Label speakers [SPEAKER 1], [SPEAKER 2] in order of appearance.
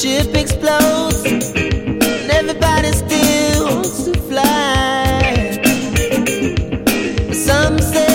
[SPEAKER 1] ship explodes and everybody still wants to fly. Some say